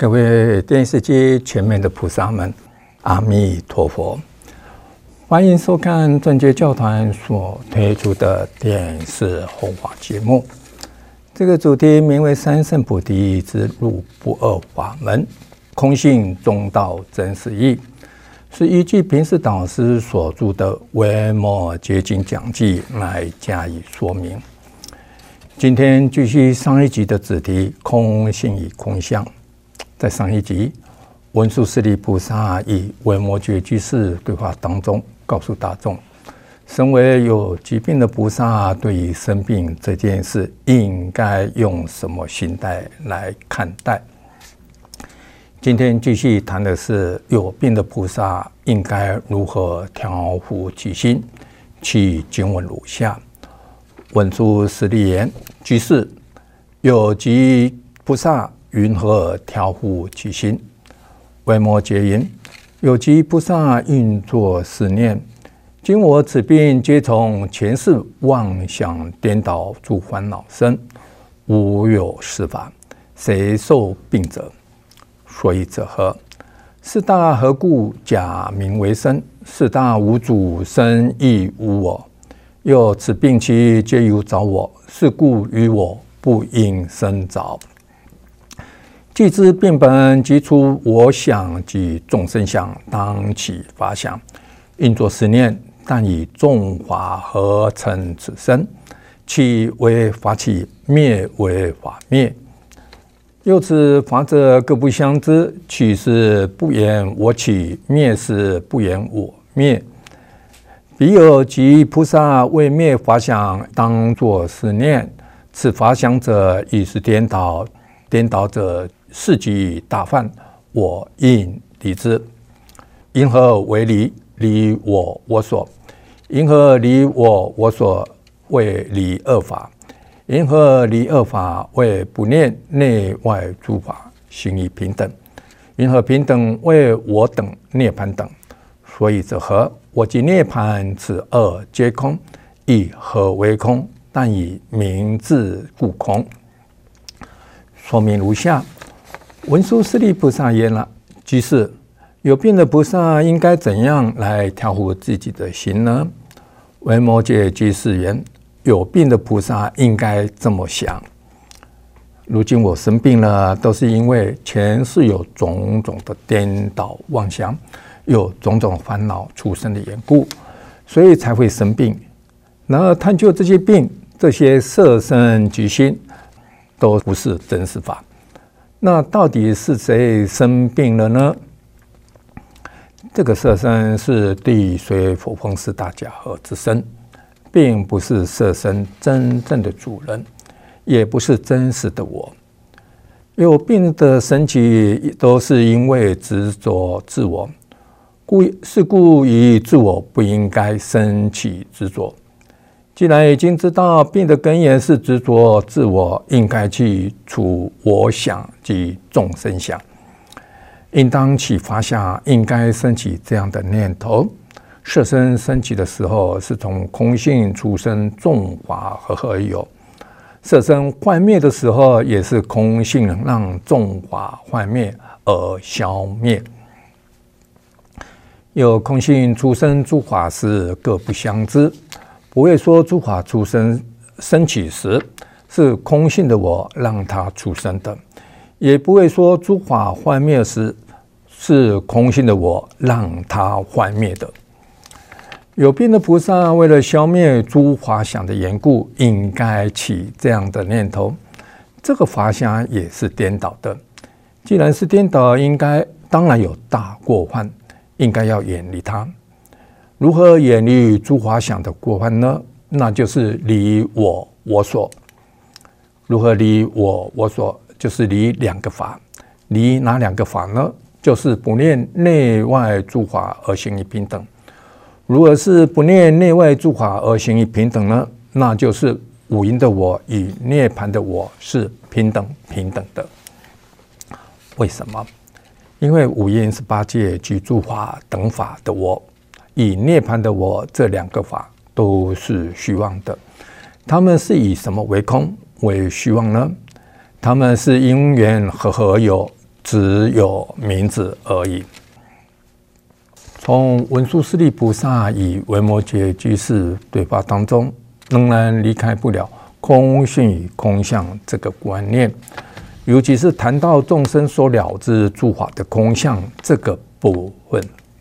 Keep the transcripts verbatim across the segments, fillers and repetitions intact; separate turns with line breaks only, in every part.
各位电视机前面的菩萨们，阿弥陀佛！欢迎收看正觉教团所推出的电视弘法节目。这个主题名为“三圣菩提之路不二法门，空性中道真实义”，是依据平时导师所著的《维摩诘经讲记》来加以说明。今天继续上一集的主题“空性与空相”。在上一集，文殊师利菩萨以维摩诘居士对话当中，告诉大众，身为有疾病的菩萨，对于生病这件事，应该用什么心态来看待？今天继续谈的是有病的菩萨应该如何调伏其心。其经文如下：文殊师利言，居士，有疾菩萨云何调伏其心？维摩诘言，有疾菩萨应作是念：今我此病皆从前世妄想颠倒诸烦恼生，无有是法，谁受病者？所以者何？是大何故假名为身？是大无主，身亦无我。又此病期皆由找我，是故于我不应生着。既知病本即出我想及众生相，当起法想，应作是念：但以众法合成此身，起为法起，灭为法灭。又此法者各不相知，起是不言我起，灭是不言我灭。彼有疾菩萨为灭法想，当作是念：此法想者亦是颠倒，颠倒者是即大犯，我应离之。因何为离？离我我所。因何离我我所？为离二法。因何离二法？为不念内外诸法行于平等。因何平等？为我等涅槃等。所以者何？我即涅槃，此二皆空，亦何为空？但以名字故空。说明如下：文殊师利菩萨言了，居士，有病的菩萨应该怎样来调伏自己的心呢？维摩诘居士言，有病的菩萨应该这么想：如今我生病了，都是因为前世有种种的颠倒妄想，有种种烦恼出生的缘故，所以才会生病。然而探究这些病，这些色身及心都不是真实法。那到底是谁生病了呢？这个色身是地水火风四大假合之身，并不是色身真正的主人，也不是真实的我。有病的生起，都是因为执着自我，故是故于自我不应该生起执着。既然已经知道病的根源是执着自我，应该去除我想及众生想，应当起法想，应该升起这样的念头：色身升起的时候，是从空性出生，众法合合而有；色身幻灭的时候，也是空性让众法幻灭而消灭。有空性出生诸法时，各不相知。不会说诸法出生升起时是空性的我让它出生的，也不会说诸法幻灭时是空性的我让它幻灭的。有病的菩萨为了消灭诸法想的缘故，应该起这样的念头：这个法想也是颠倒的。既然是颠倒，应该当然有大过患，应该要远离它。如何远离诸法想的过患呢？那就是离我我所。如何离我我所？就是离两个法。离哪两个法呢？就是不念内外诸法而行于平等。如果是不念内外诸法而行于平等呢？那就是五阴的我与涅槃的我是平等平等的。为什么？因为五阴是八界及诸法等法的我，以涅槃的我，这两个法都是虚妄的。他们是以什么为空为虚妄呢？他们是因缘合合而有， 只有名字而已。从文殊师利菩萨与维摩诘居士对话当中，仍然离开不了空性与空相这个观念，尤其是谈到众生所了知诸法的空相这个部分。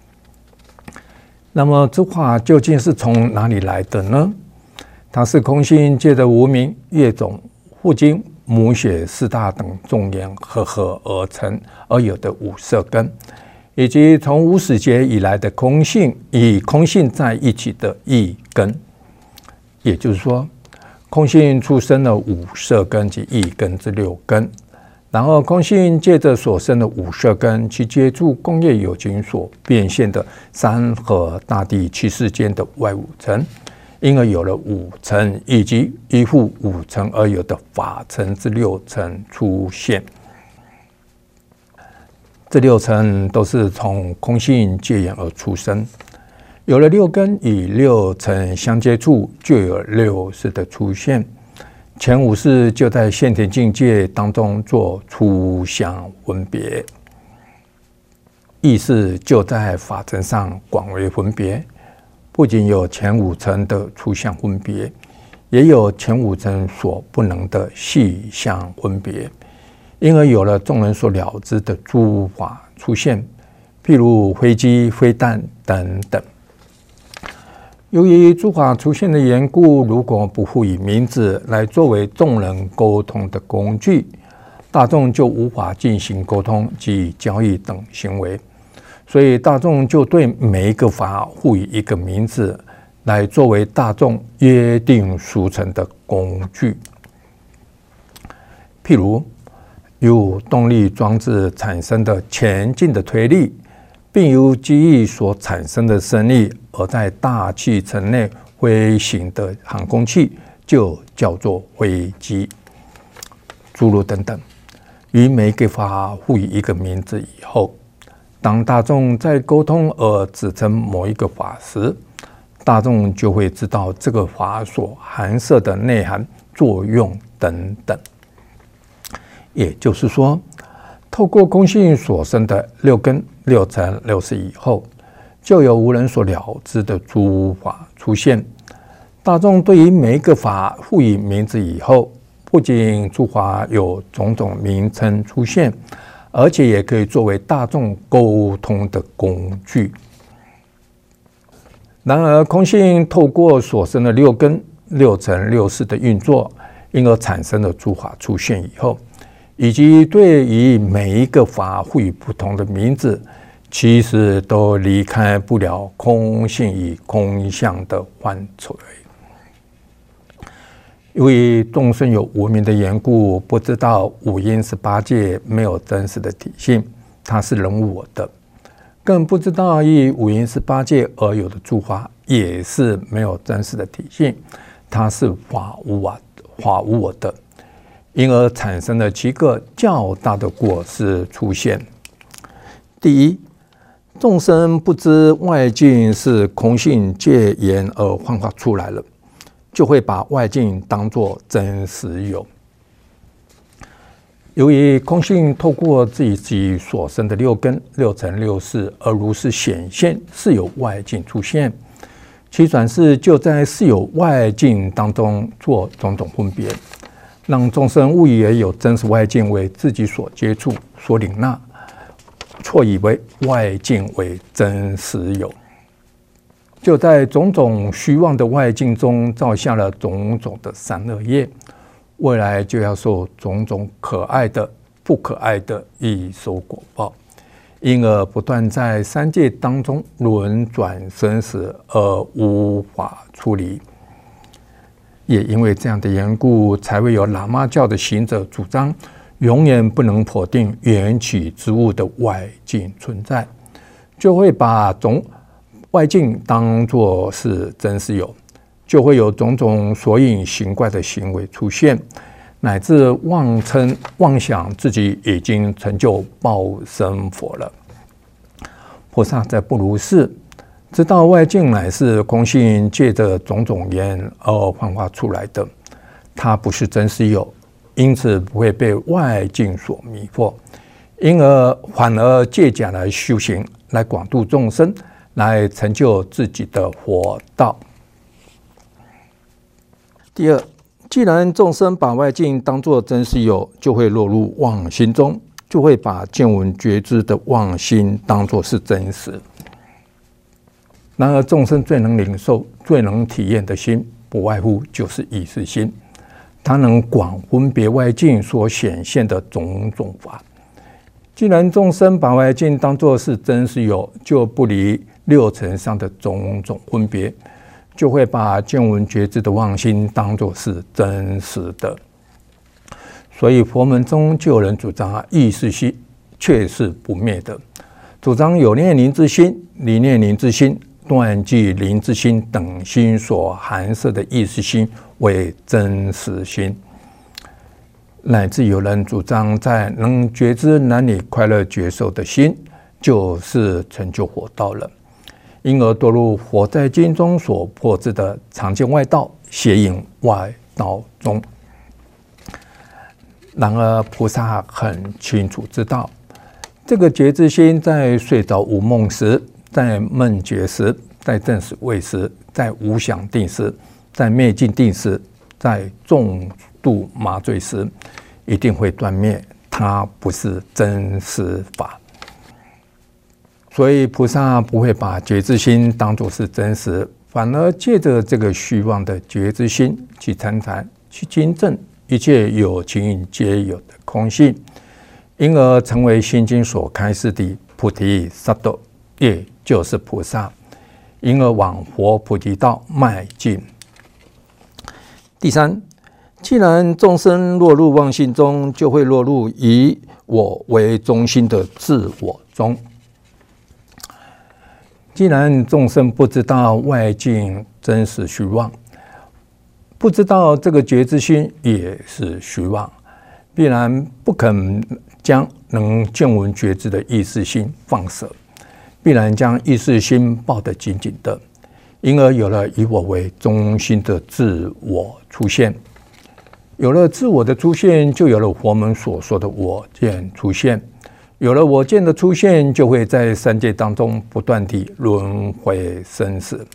那么诸法究竟是从哪里来的呢？它是空性界的无明、业种、父精、母血四大等众缘合合而成而有的五色根，以及从无始劫以来的空性与空性在一起的意根。也就是说，空性出生了五色根及意根之六根，然后空性借着所生的五色根，去接触工业有情所变现的山河大地七世间的外五层，因而有了五层，以及依附五层而有的法层之六层出现。这六层都是从空性界缘而出生，有了六根与六层相接触，就有六识的出现。前五识就在现前境界当中做初相分别，意识就在法层上广为分别。不仅有前五层的初相分别，也有前五层所不能的细相分别，因而有了众人所了知的诸法出现，譬如飞机、飞弹等等。由于诸法出现的缘故，如果不赋予名字来作为众人沟通的工具，大众就无法进行沟通及交易等行为。所以大众就对每一个法赋予一个名字，来作为大众约定俗成的工具。譬如由动力装置产生的前进的推力，并由机翼所产生的升力，而在大气层内飞行的航空器，就叫做飞机。诸如等等，于每个法赋予一个名字以后，当大众在沟通而指称某一个法时，大众就会知道这个法所含摄的内涵、作用等等。也就是说，透过空性所生的六根、六尘、六识以后，就有无人所了知的诸法出现。大众对于每一个法赋予名字以后，不仅诸法有种种名称出现，而且也可以作为大众沟通的工具。然而，空性透过所生的六根、六尘、六识的运作，因而产生了诸法出现以后，以及对于每一个法赋予不同的名字，其实都离开不了空性与空相的范畴。由于众生有无明的缘故，不知道五阴十八界没有真实的体性，它是人我的，更不知道以五阴十八界而有的诸法也是没有真实的体性，它是法无我法无我的，因而产生了七个较大的过失出现。第一，众生不知外境是空性界缘而幻化出来了，就会把外境当作真实有。由于空性透过自己所生的六根、六尘、六识而如是显现，是有外境出现，其转世就在是有外境当中做种种分别，让众生误以为有真实外境为自己所接触、所领纳，错以为外境为真实有，就在种种虚妄的外境中造下了种种的善恶业，未来就要受种种可爱的、不可爱的一手果报，因而不断在三界当中轮转生死而无法出离。也因为这样的缘故，才会有喇嘛教的行者主张永远不能否定缘起之物的外境存在，就会把种外境当作是真实有，就会有种种所引形怪的行为出现，乃至妄称妄想自己已经成就报身佛了。菩萨在不如是知道外境乃是空性借着种种缘而幻化出来的，它不是真实有，因此不会被外境所迷惑， 因而反而借假来修行，来广度众生，来成就自己的佛道。第二，既然众生把外境当作真实有，就会落入妄心中，就会把见闻觉知的妄心当作是真实。然而众生最能领受、最能体验的心，不外乎就是意识心，它能广分别外境所显现的种种法。既然众生把外境当作是真实有，就不离六尘上的种种分别，就会把见闻觉知的妄心当作是真实的。所以佛门中就有人主张意识心却是不灭的，主张有念灵之心、离念灵之心、断际灵之心等心所含摄的意识心为真实心，乃至有人主张在能觉知男女快乐觉受的心，就是成就佛道了，因而堕入佛在经中所破制的常见外道、邪淫外道中。然而菩萨很清楚知道，这个觉知心在睡着无梦时，在梦觉时，在正死位时，在无想定时，在灭尽定时，在重度麻醉时，一定会断灭，它不是真实法。所以菩萨不会把觉知心当作是真实，反而借着这个虚妄的觉知心去参禅，去经证一切有情皆有的空性，因而成为心经所开示的菩提萨埵，也就是菩萨，因而往佛菩提道迈进。第三，既然众生落入妄心中，就会落入以我为中心的自我中。既然众生不知道外境真实虚妄，不知道这个觉知心也是虚妄，必然不肯将能见闻觉知的意识心放舍，必然将意识心抱得紧紧的，因而有了以我为中心的自我出现。有了自我的出现，就有了佛门所说的我见出现。有了我见的出现，就会在三界当中不断地轮回生死。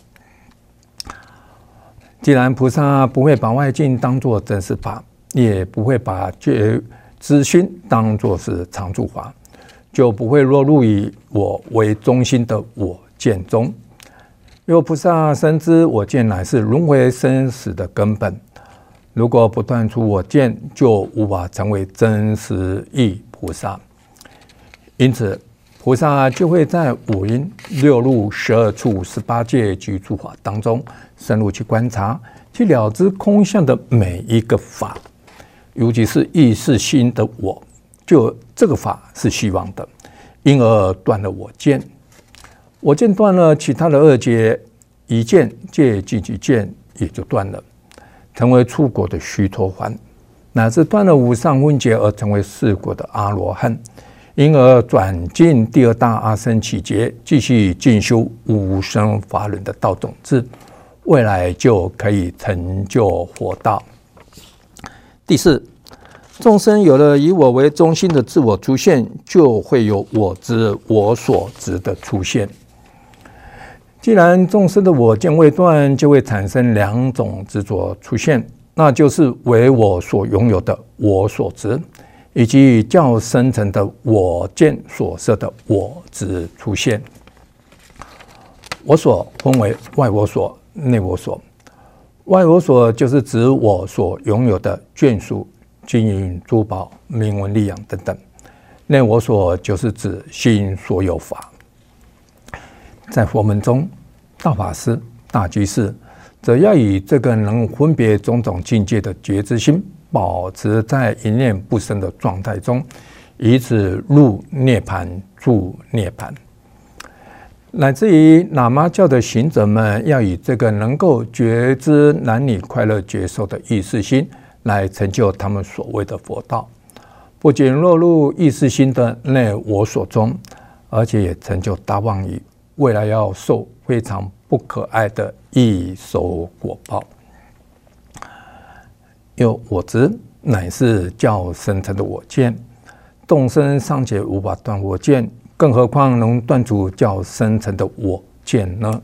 既然菩萨不会把外境当作真实法，也不会把觉知心当作是常住法，就不会落入以我为中心的我见中。若菩萨深知我见乃是轮回生死的根本，如果不断除我见，就无法成为真实义菩萨。因此菩萨就会在五阴、六路、十二处、十八界及诸法当中深入去观察，去了知空相的每一个法，尤其是意识心的我，就这个法是虚妄的，因而断了我见。我见断了，其他的二界一见界尽其见也就断了，成为初果的须陀洹，乃至断了无上分别而成为四果的阿罗汉。因而转进第二大阿僧祇劫，继续进修无生法轮的道种子，未来就可以成就佛道。第四，众生有了以我为中心的自我出现，就会有我执、我所执的出现。既然众生的我见未断，就会产生两种执着出现，那就是为我所拥有的我所执，以及较深层的我见所摄的我执出现。我所分为外我所、内我所。外我所就是指我所拥有的眷属、金银珠宝、名闻利养等等；内我所就是指心所有法。在佛门中，大法师、大居士则要以这个能分别种种境界的觉知心，保持在一念不生的状态中，以此入涅槃、住涅槃。乃至于喇嘛教的行者们，要以这个能够觉知男女快乐觉受的意识心，来成就他们所谓的佛道。不仅落入意识心的内我所中，而且也成就大妄语，未来要受非常不可爱的异熟果报。有我执，乃是较深层的我见， 众生尚且无法断我见，更何况能断除较深层的我见呢？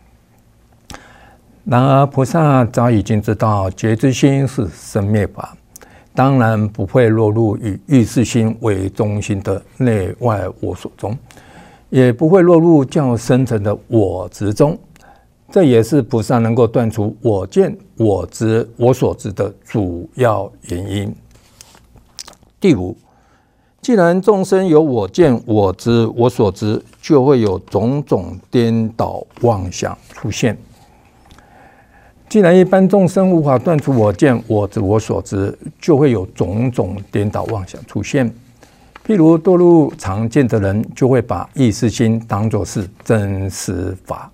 然而菩萨早已经知道觉知心是生灭法，当然不会落入以意识心为中心的内外我所中，也不会落入较深层的我执中。这也是菩萨能够断除我见、我执、我所知的主要原因。第五，既然众生有我见、我知、我所知，就会有种种颠倒妄想出现。既然一般众生无法断除我见、我知、我所知，就会有种种颠倒妄想出现。譬如堕入常见的人，就会把意识心当作是真实法，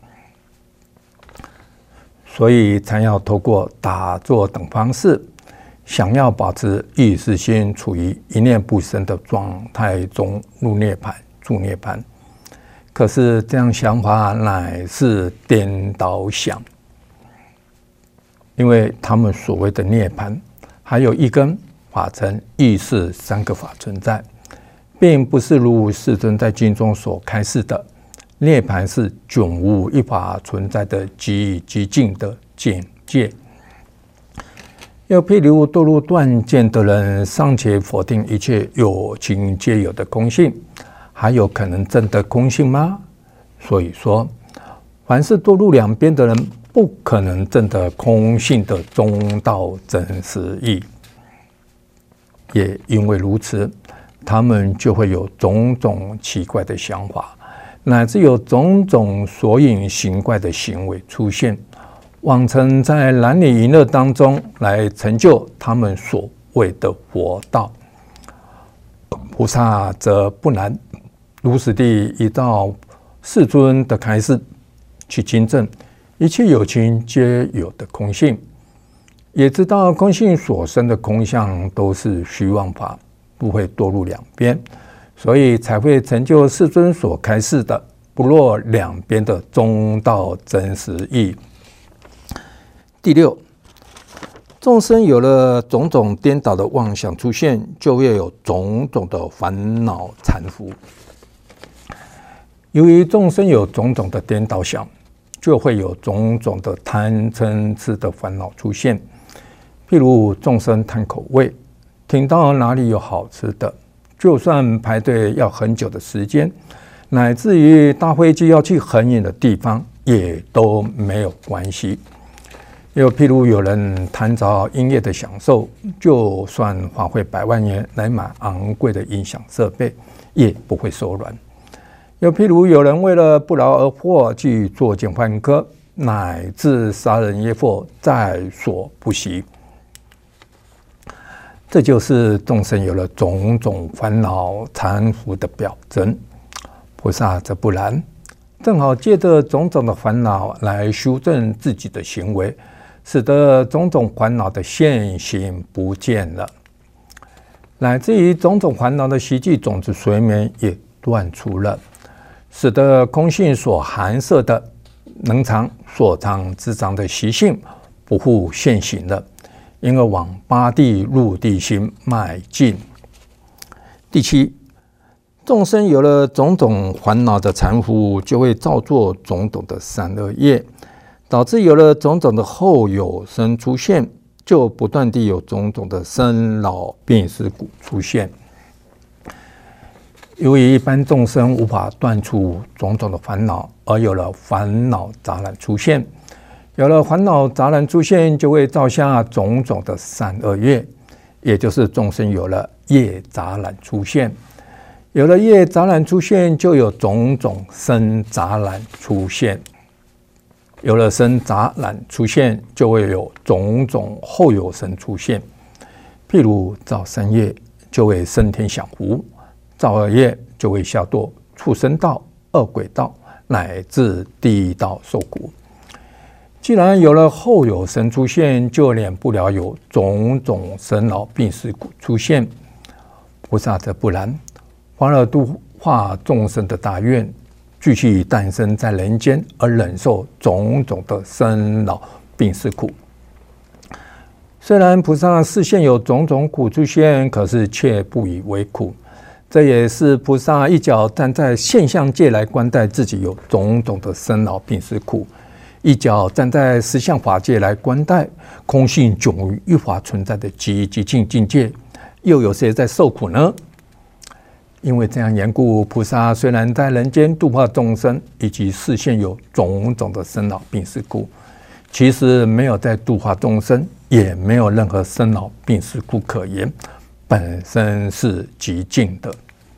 所以才要透过打坐等方式，想要保持意识心处于一念不生的状态中入涅槃、住涅槃。可是这样想法乃是颠倒想，因为他们所谓的涅槃，还有一根法尘、意识三个法存在，并不是如世尊在经中所开示的涅槃是迥无一法存在的极极静的境界。又譬如堕入断见的人，尚且否定一切有情皆有的空性，还有可能证得空性吗？所以说，凡是堕入两边的人，不可能证得空性的中道真实义。也因为如此，他们就会有种种奇怪的想法，乃至有种种所引形怪的行为出现，妄称在男女淫乐当中来成就他们所谓的佛道。菩萨则不然，如实地依照世尊的开示去经证一切有情皆有的空性，也知道空性所生的空相都是虚妄法，不会堕入两边，所以才会成就世尊所开示的不落两边的中道真实义。第六，众生有了种种颠倒的妄想出现，就会有种种的烦恼缠缚。由于众生有种种的颠倒想，就会有种种的贪嗔痴的烦恼出现。譬如众生贪口味，听到哪里有好吃的，就算排队要很久的时间，乃至于搭飞机要去很远的地方，也都没有关系。又譬如有人贪着音乐的享受，就算花费百万元来买昂贵的音响设备，也不会手软。又譬如有人为了不劳而获去作奸犯科，乃至杀人越货，在所不惜。这就是众生有了种种烦恼缠缚的表征。菩萨则不然，正好借着种种的烦恼来修正自己的行为，使得种种烦恼的现行不见了，乃至于种种烦恼的习气种子随眠也断除了，使得空性所含摄的能藏所藏之藏的习性不复现行了，因而往八地入地心迈进。第七，众生有了种种烦恼的缠缚，就会造作种种的善恶业，导致有了种种的后有生出现，就不断地有种种的生老病死苦出现。由于一般众生无法断除种种的烦恼，而有了烦恼杂染出现。有了烦恼杂染出现，就会造下种种的善恶业，也就是众生有了业杂染出现。有了业杂染出现，就有种种生杂染出现。有了生杂染出现，就会有种种后有生出现。譬如造善业，就会升天享福；造恶业，就会下堕畜生道、恶鬼道，乃至地狱道受苦。既然有了后有生出现，就免不了有种种生老病死苦出现。菩萨则不然，发了度化众生的大愿，继续诞生在人间，而忍受种种的生老病死苦。虽然菩萨视线有种种苦出现，可是却不以为苦， 这也是菩萨一脚站在现象界来观待自己有种种的生老病死苦，一脚站在实相法界来观待空性迥于一法存在的极极境境界，又有谁在受苦呢？因为这样缘故，菩萨虽然在人间度化众生，以及视现有种种的生老病死苦，其实没有在度化众生，也没有任何生老病死苦可言，本身是极静的。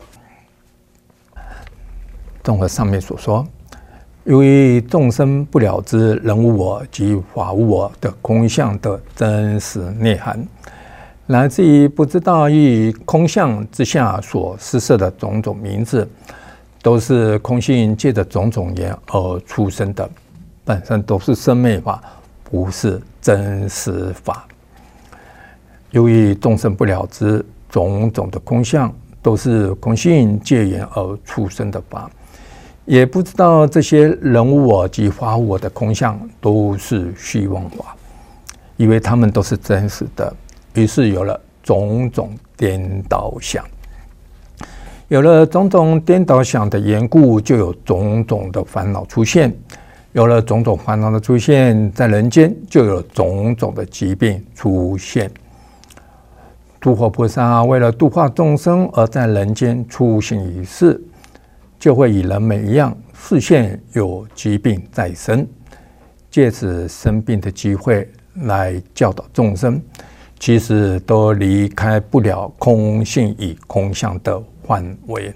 综合上面所说，由于众生不了知人无我及法无我的空相的真实内涵，来自于不知道于空相之下所施设的种种名字，都是空性界的种种言而出生的，本身都是生灭法，不是真实法。由于众生不了知种种的空相都是空性界言而出生的法，也不知道这些人无我及法无我的空相都是虚妄法，以为他们都是真实的，于是有了种种颠倒想。有了种种颠倒想的缘故，就有种种的烦恼出现。有了种种烦恼的出现，在人间就有种种的疾病出现。诸佛菩萨为了度化众生而在人间出行于世，就会与人们一样，视现有疾病在身，借此生病的机会来教导众生，其实都离开不了空性与空相的范围。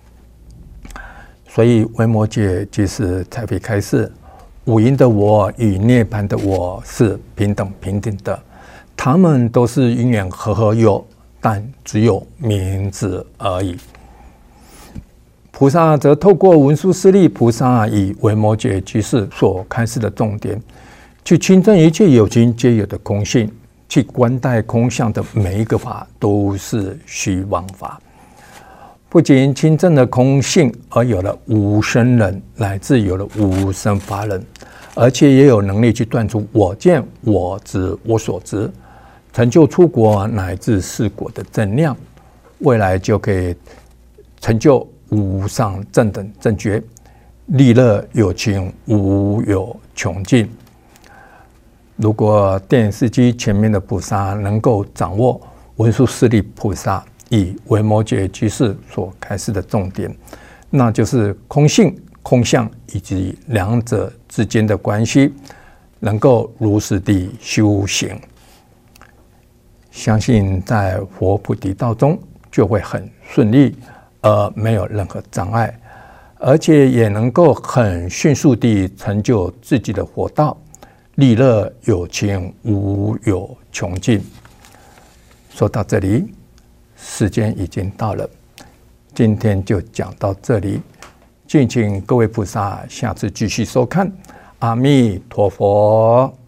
所以维摩诘即是才会开示，五阴的我与涅槃的我是平等平等的，他们都是因缘和合有，但只有名字而已。菩萨则透过文殊师利菩萨以维摩诘居士所开示的重点，去亲证一切有情皆有的空性，去观待空相的每一个法都是虚妄法。不仅亲证了空性，而有了无生忍，乃至有了无生法忍，而且也有能力去断除我见、我执、我所执，成就出国乃至四国的正量，未来就可以成就无上正等正觉，利乐有情，无有穷尽。如果电视机前面的菩萨能够掌握文殊师利菩萨以维摩诘居士所开示的重点，那就是空性、空相以及两者之间的关系，能够如实地修行，相信在佛菩提道中就会很顺利，而没有任何障碍，而且也能够很迅速地成就自己的佛道，利乐有情，无有穷尽。说到这里，时间已经到了，今天就讲到这里，敬请各位菩萨下次继续收看。阿弥陀佛。